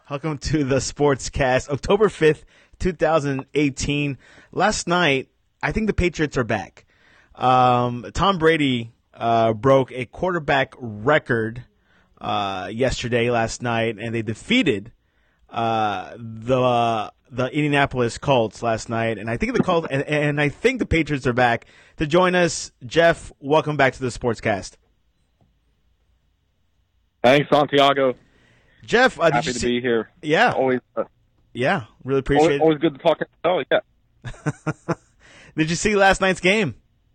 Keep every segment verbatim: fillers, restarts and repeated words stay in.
Welcome to the Sportscast, October fifth, twenty eighteen. Last night, I think the Patriots are back. Um, Tom Brady uh, broke a quarterback record uh, yesterday, last night, and they defeated uh, the the Indianapolis Colts last night. And I think the Colts, and, and I think the Patriots are back. To join us, Jeff, welcome back to the Sportscast. Thanks, Santiago. Jeff, uh, did happy you to see, be here. Yeah, always. Uh, yeah, really appreciate always, it. Always good to talk. Oh yeah. Did you see last night's game?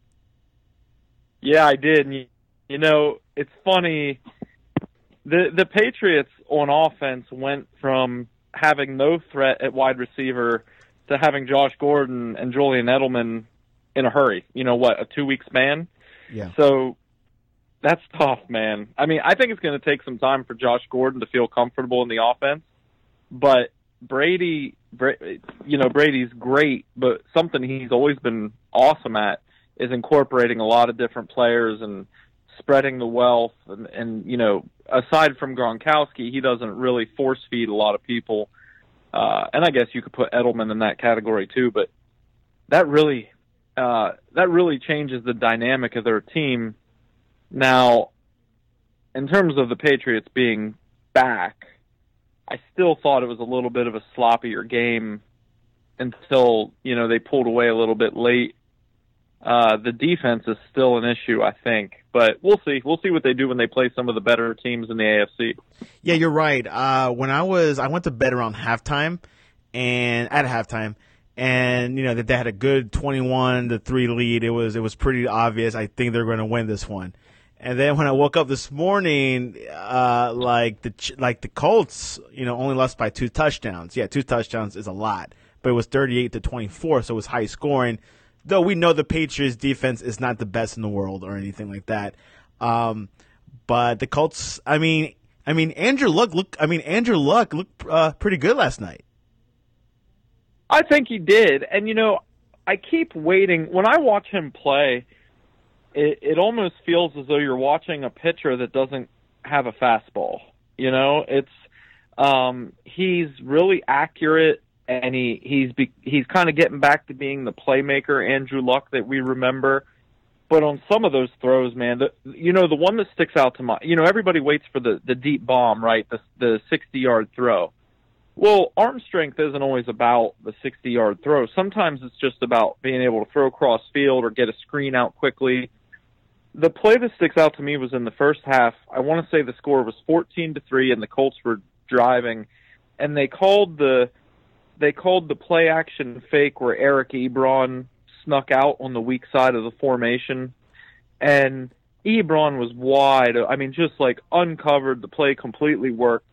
Yeah, I did. And you, you know, it's funny. The the Patriots on offense went from having no threat at wide receiver to having Josh Gordon and Julian Edelman in a hurry. You know what? A two week span. Yeah. So. That's tough, man. I mean, I think it's going to take some time for Josh Gordon to feel comfortable in the offense. But Brady, you know, Brady's great, but something he's always been awesome at is incorporating a lot of different players and spreading the wealth. And, and you know, aside from Gronkowski, he doesn't really force feed a lot of people. Uh, and I guess you could put Edelman in that category too. But that really, uh, that really changes the dynamic of their team. Now, in terms of the Patriots being back, I still thought it was a little bit of a sloppier game until, you know, they pulled away a little bit late. Uh, the defense is still an issue, I think, but we'll see. We'll see what they do when they play some of the better teams in the A F C. Yeah, you're right. Uh, when I was, I went to bed around halftime, and at halftime, and you know that they had a good twenty-one to three lead. It was, it was pretty obvious. I think they're going to win this one. And then when I woke up this morning, uh, like the like the Colts, you know, only lost by two touchdowns. Yeah, two touchdowns is a lot, but it was thirty-eight to twenty-four, so it was high scoring. Though we know the Patriots' defense is not the best in the world or anything like that. Um, but the Colts, I mean, I mean Andrew Luck, look, I mean Andrew Luck looked uh, pretty good last night. I think he did, and you know, I keep waiting when I watch him play. It, it almost feels as though you're watching a pitcher that doesn't have a fastball. You know, it's um, he's really accurate, and he he's be, he's kind of getting back to being the playmaker Andrew Luck that we remember. But on some of those throws, man, the, you know, the one that sticks out to my, you know, everybody waits for the the deep bomb, right? The the sixty yard throw. Well, arm strength isn't always about the sixty yard throw. Sometimes it's just about being able to throw cross field or get a screen out quickly. The play that sticks out to me was in the first half. I want to say the score was fourteen to three, and the Colts were driving, and they called the they called the play action fake where Eric Ebron snuck out on the weak side of the formation, and Ebron was wide. I mean, just like uncovered. The play completely worked,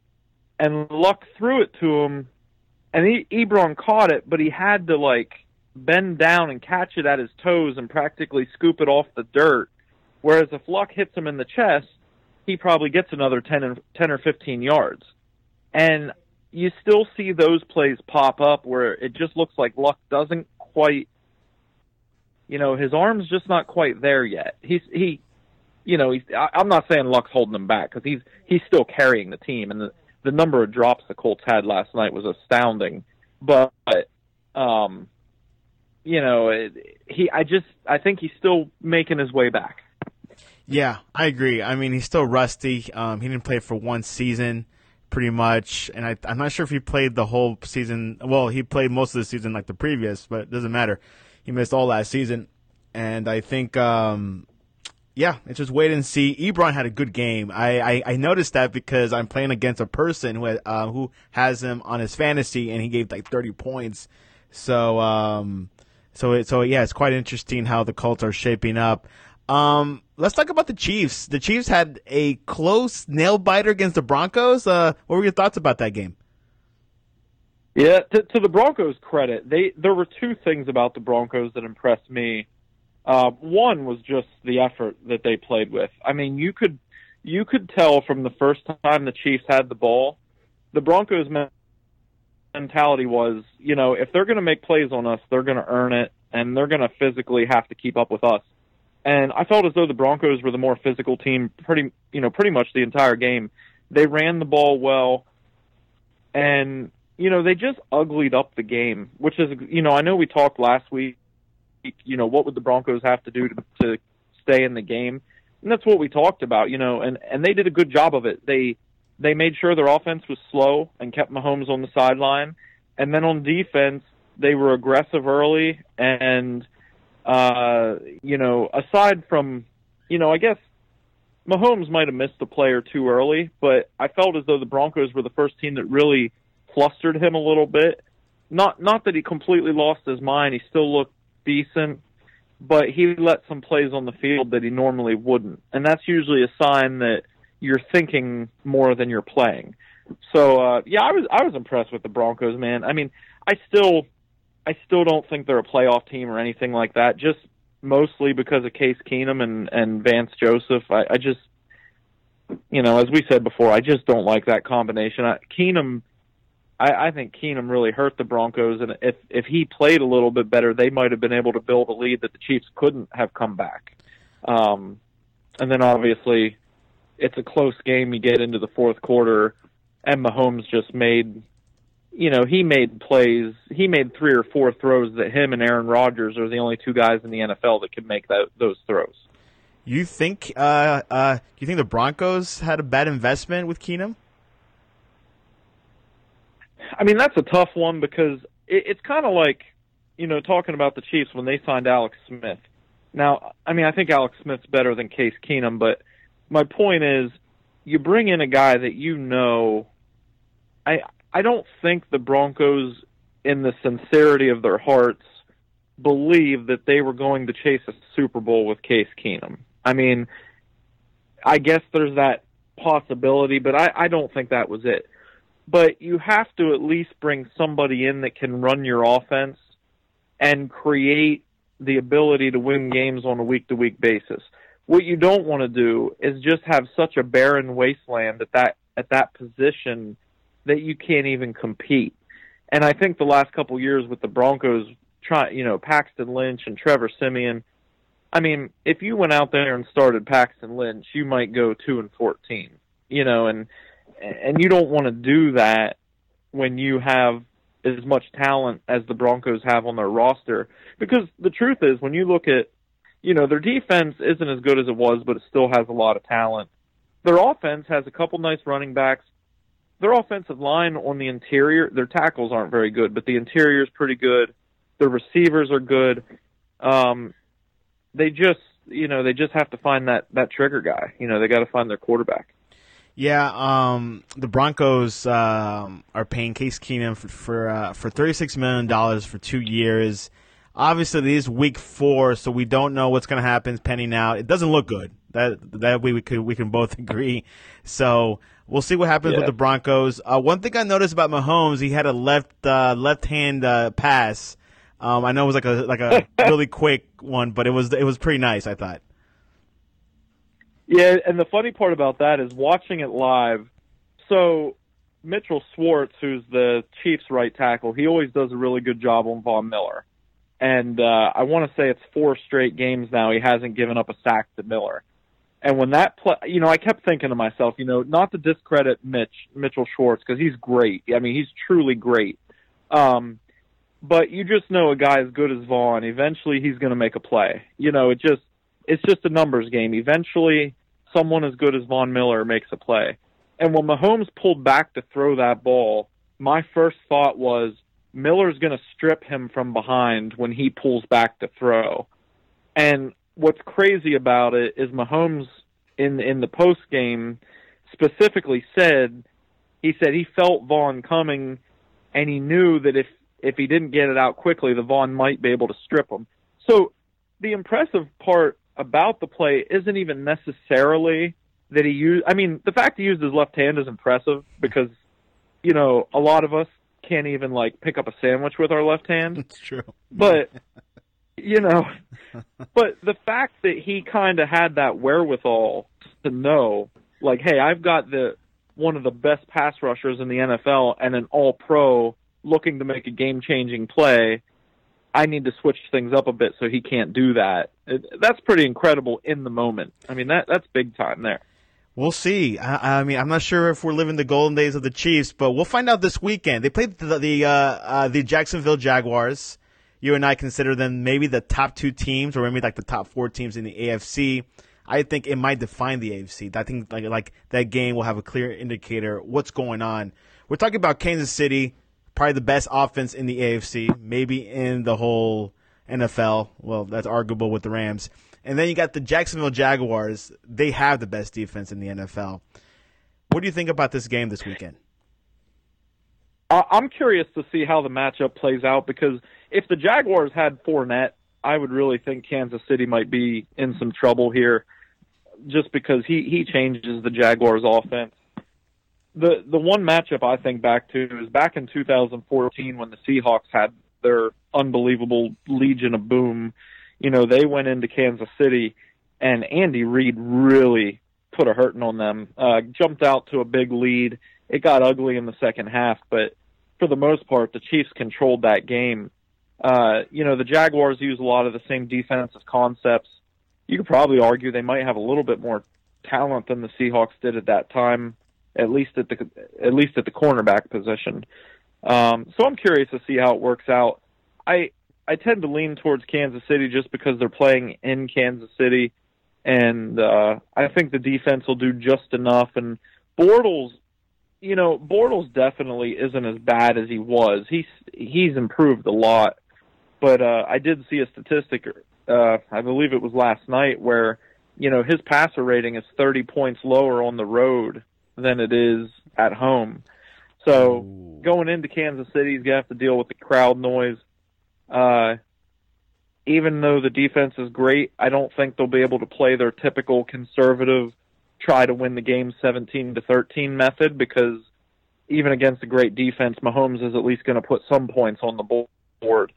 and Luck threw it to him, and he, Ebron caught it, but he had to like bend down and catch it at his toes and practically scoop it off the dirt. Whereas if Luck hits him in the chest, he probably gets another ten, and, ten or fifteen yards. And you still see those plays pop up where it just looks like Luck doesn't quite, you know, his arm's just not quite there yet. He's, he, you know, he's, I, I'm not saying Luck's holding him back because he's, he's still carrying the team. And the, the number of drops the Colts had last night was astounding. But, um, you know, it, he. I just. I think he's still making his way back. Yeah, I agree. I mean, he's still rusty. Um, he didn't play for one season, pretty much, and I, I'm not sure if he played the whole season. Well, he played most of the season like the previous, but it doesn't matter. He missed all last season, and I think, um, yeah, it's just wait and see. Ebron had a good game. I, I, I noticed that because I'm playing against a person who uh, who has him on his fantasy, and he gave like thirty points. So. Um, So, it, so yeah, it's quite interesting how the Colts are shaping up. Um, let's talk about the Chiefs. The Chiefs had a close nail-biter against the Broncos. Uh, what were your thoughts about that game? Yeah, to, to the Broncos' credit, they there were two things about the Broncos that impressed me. Uh, one was just the effort that they played with. I mean, you could you could tell from the first time the Chiefs had the ball, the Broncos' mentality was, you know, if they're going to make plays on us, they're going to earn it, and they're going to physically have to keep up with us. And I felt as though the Broncos were the more physical team pretty, you know, pretty much the entire game. They ran the ball well. And, you know, they just uglied up the game, which is, you know, I know we talked last week, you know, what would the Broncos have to do to, to stay in the game? And that's what we talked about, you know, and, and they did a good job of it. They they made sure their offense was slow and kept Mahomes on the sideline. And then on defense, they were aggressive early. And, uh, you know, aside from, you know, I guess Mahomes might have missed a play or two early, but I felt as though the Broncos were the first team that really flustered him a little bit. Not not that he completely lost his mind. He still looked decent, but he let some plays on the field that he normally wouldn't. And that's usually a sign that you're thinking more than you're playing. So, uh, yeah, I was I was impressed with the Broncos, man. I mean, I still I still don't think they're a playoff team or anything like that, just mostly because of Case Keenum and, and Vance Joseph. I, I just, you know, as we said before, I just don't like that combination. I, Keenum, I, I think Keenum really hurt the Broncos, and if, if he played a little bit better, they might have been able to build a lead that the Chiefs couldn't have come back. Um, and then obviously it's a close game. You get into the fourth quarter, and Mahomes just made, you know, he made plays. He made three or four throws that him and Aaron Rodgers are the only two guys in the N F L that can make that, those throws. You think? Uh, uh, do you think the Broncos had a bad investment with Keenum? I mean, that's a tough one because it, it's kind of like, you know, talking about the Chiefs when they signed Alex Smith. Now, I mean, I think Alex Smith's better than Case Keenum, but my point is, you bring in a guy that you know. I I don't think the Broncos, in the sincerity of their hearts, believe that they were going to chase a Super Bowl with Case Keenum. I mean, I guess there's that possibility, but I, I don't think that was it. But you have to at least bring somebody in that can run your offense and create the ability to win games on a week-to-week basis. What you don't want to do is just have such a barren wasteland at that at that position that you can't even compete. And I think the last couple of years with the Broncos, try you know Paxton Lynch and Trevor Siemian, I mean, if you went out there and started Paxton Lynch, you might go two and fourteen. You know, and and you don't want to do that when you have as much talent as the Broncos have on their roster. Because the truth is, when you look at, you know, their defense isn't as good as it was, but it still has a lot of talent. Their offense has a couple nice running backs. Their offensive line on the interior, their tackles aren't very good, but the interior is pretty good. Their receivers are good. Um, they just, you know, they just have to find that, that trigger guy. You know, they got to find their quarterback. Yeah, um, the Broncos um, are paying Case Keenum for for, uh, for thirty-six million dollars for two years. Obviously, it is week four, so we don't know what's going to happen. It's pending out. It doesn't look good. That that we, we could we can both agree. So we'll see what happens yeah. with the Broncos. Uh, one thing I noticed about Mahomes, he had a left uh, left hand uh, pass. Um, I know it was like a like a really quick one, but it was it was pretty nice, I thought. Yeah, and the funny part about that is watching it live. So Mitchell Schwartz, who's the Chiefs' right tackle, he always does a really good job on Von Miller. And uh, I want to say it's four straight games now he hasn't given up a sack to Miller. And when that play, you know, I kept thinking to myself, you know, not to discredit Mitch Mitchell Schwartz because he's great. I mean, he's truly great. Um, but you just know a guy as good as Vaughn, eventually he's going to make a play. You know, it just it's just a numbers game. Eventually, someone as good as Von Miller makes a play. And when Mahomes pulled back to throw that ball, my first thought was Miller's going to strip him from behind when he pulls back to throw. And what's crazy about it is Mahomes in in the post game specifically said he said he felt Vaughn coming, and he knew that if if he didn't get it out quickly, the Vaughn might be able to strip him. So the impressive part about the play isn't even necessarily that he used. I mean, the fact he used his left hand is impressive because, you know, a lot of us can't even like pick up a sandwich with our left hand. It's true. But you know, but the fact that he kind of had that wherewithal to know, like, hey, I've got the one of the best pass rushers in the N F L and an all-pro looking to make a game-changing play. I need to switch things up a bit so he can't do that. It, that's pretty incredible in the moment. I mean, that that's big time there. We'll see. I, I mean, I'm not sure if we're living the golden days of the Chiefs, but we'll find out this weekend. They played the the, uh, uh, the Jacksonville Jaguars. You and I consider them maybe the top two teams, or maybe like the top four teams in the A F C. I think it might define the A F C. I think like like that game will have a clear indicator what's going on. We're talking about Kansas City, probably the best offense in the A F C, maybe in the whole N F L. Well, that's arguable with the Rams. And then you got the Jacksonville Jaguars. They have the best defense in the N F L. What do you think about this game this weekend? I'm curious to see how the matchup plays out, because if the Jaguars had Fournette, I would really think Kansas City might be in some trouble here, just because he, he changes the Jaguars' offense. The the one matchup I think back to is back in two thousand fourteen when the Seahawks had their unbelievable Legion of Boom. You know, they went into Kansas City, and Andy Reid really put a hurting on them, uh, jumped out to a big lead. It got ugly in the second half, but for the most part, the Chiefs controlled that game. Uh, you know, the Jaguars use a lot of the same defensive concepts. You could probably argue they might have a little bit more talent than the Seahawks did at that time, at least at the at least at the cornerback position. Um, so I'm curious to see how it works out. I I tend to lean towards Kansas City just because they're playing in Kansas City, and uh, I think the defense will do just enough. And Bortles, you know, Bortles definitely isn't as bad as he was. He's he's improved a lot. But uh, I did see a statistic, uh, I believe it was last night, where, you know, his passer rating is thirty points lower on the road than it is at home. So Ooh. Going into Kansas City, he's going to have to deal with the crowd noise. Uh, even though the defense is great, I don't think they'll be able to play their typical conservative, try to win the game seventeen to thirteen method, because even against a great defense, Mahomes is at least going to put some points on the board.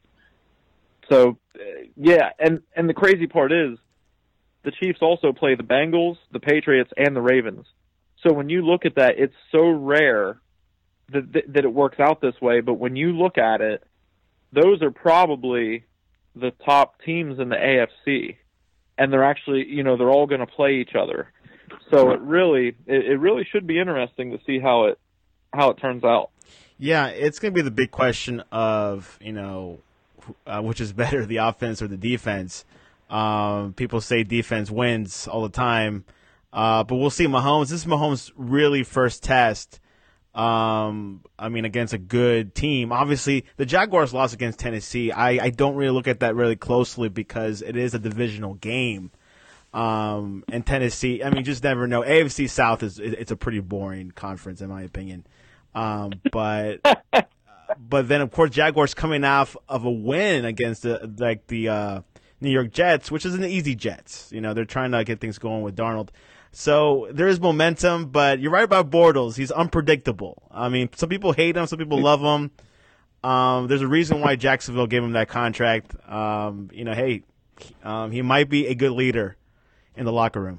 So, yeah, and, and the crazy part is the Chiefs also play the Bengals, the Patriots, and the Ravens. So when you look at that, it's so rare that, that it works out this way. But when you look at it, those are probably the top teams in the A F C. And they're actually, you know, they're all going to play each other. So it really, it, it really should be interesting to see how it, how it turns out. Yeah, it's going to be the big question of, you know, Uh, which is better, the offense or the defense. Um, people say defense wins all the time, uh, but we'll see. Mahomes, this is Mahomes' really first test. Um, I mean, against a good team. Obviously, the Jaguars lost against Tennessee. I, I don't really look at that really closely because it is a divisional game. Um, and Tennessee, I mean, you just never know. A F C South is it's a pretty boring conference, in my opinion. Um, but. But then, of course, Jaguars coming off of a win against the, like the uh, New York Jets, which isn't the easy Jets. You know, they're trying to get things going with Darnold. So there is momentum, but you're right about Bortles. He's unpredictable. I mean, some people hate him, some people love him. Um, there's a reason why Jacksonville gave him that contract. Um, you know, hey, um, he might be a good leader in the locker room.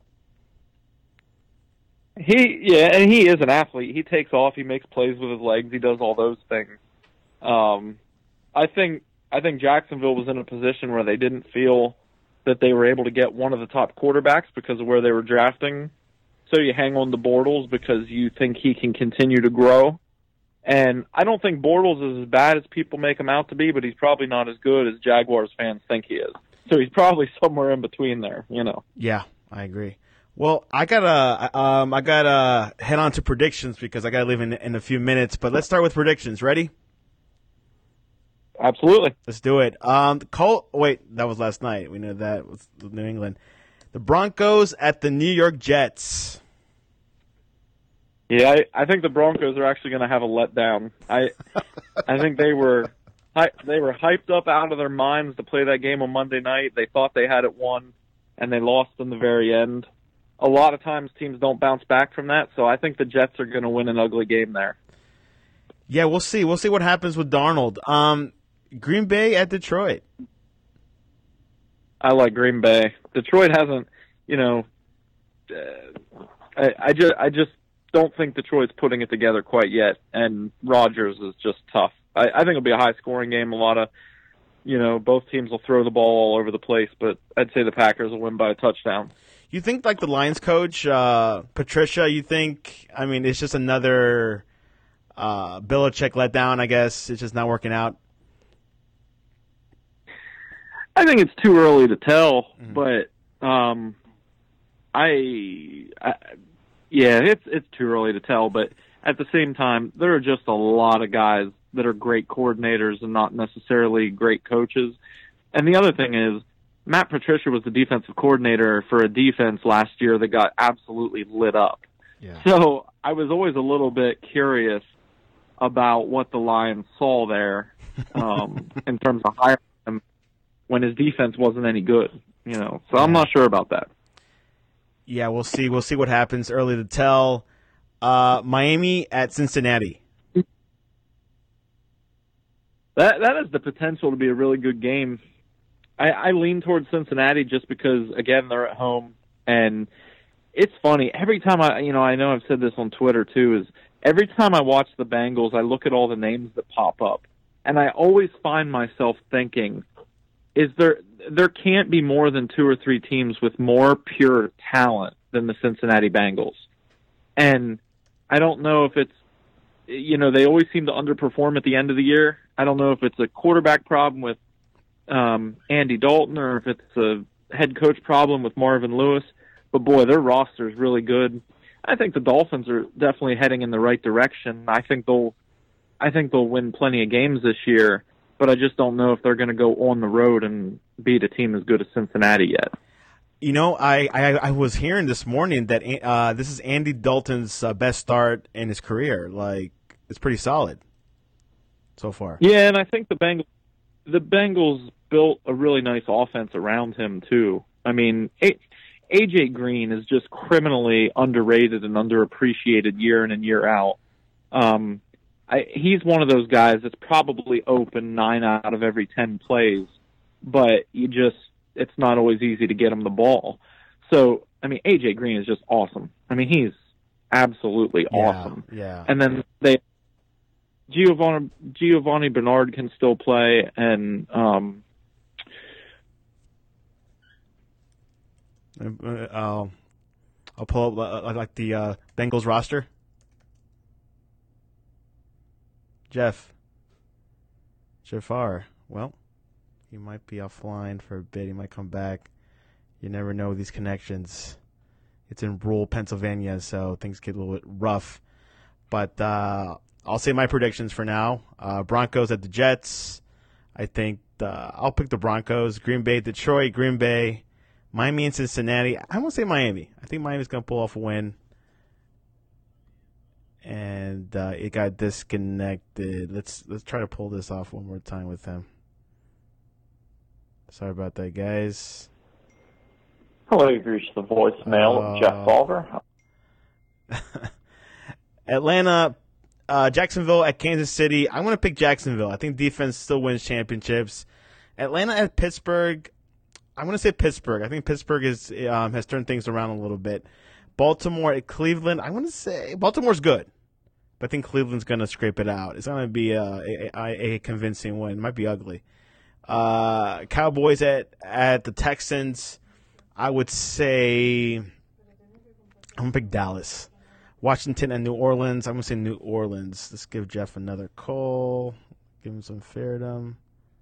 He yeah, and he is an athlete. He takes off. He makes plays with his legs. He does all those things. Um, I think I think Jacksonville was in a position where they didn't feel that they were able to get one of the top quarterbacks because of where they were drafting. So you hang on to Bortles because you think he can continue to grow. And I don't think Bortles is as bad as people make him out to be, but he's probably not as good as Jaguars fans think he is. So he's probably somewhere in between there, you know. Yeah, I agree. Well, I gotta, um, I gotta head on to predictions because I gotta leave in, in a few minutes. But let's start with predictions. Ready? Absolutely. Let's do it. Um, Col- wait, that was last night. We know that was New England. The Broncos at the New York Jets. Yeah, I, I think the Broncos are actually going to have a letdown. I, I think they were, they were hyped up out of their minds to play that game on Monday night. They thought they had it won, and they lost in the very end. A lot of times teams don't bounce back from that, so I think the Jets are going to win an ugly game there. Yeah, we'll see. We'll see what happens with Darnold. Um, Green Bay at Detroit. I like Green Bay. Detroit hasn't, you know, uh, I, I just I just don't think Detroit's putting it together quite yet, and Rodgers is just tough. I, I think it'll be a high-scoring game. A lot of, you know, both teams will throw the ball all over the place, but I'd say the Packers will win by a touchdown. You think like the Lions coach, uh, Patricia, you think, I mean, it's just another uh, Belichick letdown, I guess. It's just not working out. I think it's too early to tell, Mm-hmm. but um, I, I, yeah, it's it's too early to tell. But at the same time, there are just a lot of guys that are great coordinators and not necessarily great coaches. And the other thing is, Matt Patricia was the defensive coordinator for a defense last year that got absolutely lit up. Yeah. So I was always a little bit curious about what the Lions saw there um, in terms of hiring him when his defense wasn't any good. You know, so I'm not sure about that. Yeah, we'll see. We'll see what happens. Early to tell. Uh, Miami at Cincinnati. That that has the potential to be a really good game. I, I lean towards Cincinnati just because, again, they're at home, and it's funny. Every time I, you know, I know I've said this on Twitter too, is every time I watch the Bengals, I look at all the names that pop up, and I always find myself thinking, is there there can't be more than two or three teams with more pure talent than the Cincinnati Bengals. And I don't know if it's, you know, they always seem to underperform at the end of the year. I don't know if it's a quarterback problem with um, Andy Dalton or if it's a head coach problem with Marvin Lewis. But, boy, their roster is really good. I think the Dolphins are definitely heading in the right direction. I think they'll I think they'll win plenty of games this year, but I just don't know if they're going to go on the road and beat a team as good as Cincinnati yet. You know, I, I, I was hearing this morning that uh, this is Andy Dalton's uh, best start in his career. Like, it's pretty solid so far. Yeah, and I think the Bengals, the Bengals built a really nice offense around him, too. I mean, A J Green is just criminally underrated and underappreciated year in and year out. Um, I, he's one of those guys that's probably open nine out of every ten plays, but you just it's not always easy to get him the ball. So, I mean, A J Green is just awesome. I mean, he's absolutely Yeah, awesome. yeah. And then they Giovanni Giovanni Bernard can still play, and um, Uh, I'll, I'll pull up uh, like the uh, Bengals roster. Jeff. Jafar. Well, he might be offline for a bit. He might come back. You never know these connections. It's in rural Pennsylvania, so things get a little bit rough. But uh, I'll say my predictions for now. Uh, Broncos at the Jets. I think uh, I'll pick the Broncos. Green Bay, Detroit, Green Bay. Miami and Cincinnati. I won't say Miami. I think Miami's going to pull off a win. And uh, it got disconnected. Let's let's try to pull this off one more time with him. Sorry about that, guys. Hello, you've reached the voicemail Uh, of Jeff Fulver. Atlanta, uh, Jacksonville at Kansas City. I'm going to pick Jacksonville. I think defense still wins championships. Atlanta at Pittsburgh. I'm going to say Pittsburgh. I think Pittsburgh is um, has turned things around a little bit. Baltimore at Cleveland. I'm going to say Baltimore's good, but I think Cleveland's going to scrape it out. It's going to be a, a, a, a convincing win. It might be ugly. Uh, Cowboys at at the Texans. I would say I'm going to pick Dallas. Washington and New Orleans. I'm going to say New Orleans. Let's give Jeff another call. Give him some fairdom.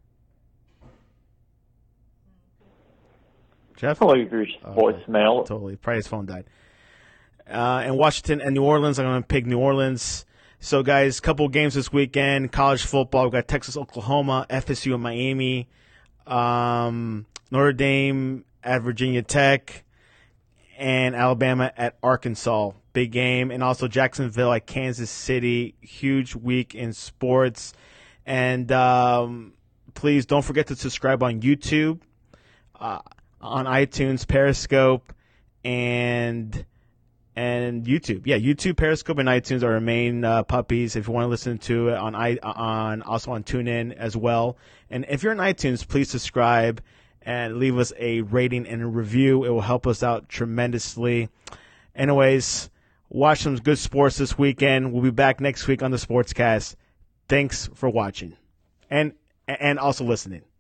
Jeff? Hello, you've reached the Okay. voicemail. Totally. Probably his phone died. Uh, and Washington and New Orleans. I'm going to pick New Orleans. So, guys, couple games this weekend. College football. We've got Texas, Oklahoma, F S U, and Miami. Um, Notre Dame at Virginia Tech. And Alabama at Arkansas. Big game. And also Jacksonville at Kansas City. Huge week in sports. And um, please don't forget to subscribe on YouTube. Uh, on iTunes, Periscope, and and YouTube. Yeah, YouTube, Periscope, and iTunes are our main uh, puppies. If you want to listen to it on i on also on TuneIn as well. And if you're on iTunes, please subscribe and leave us a rating and a review. It will help us out tremendously. Anyways, watch some good sports this weekend. We'll be back next week on the Sportscast. Thanks for watching and and also listening.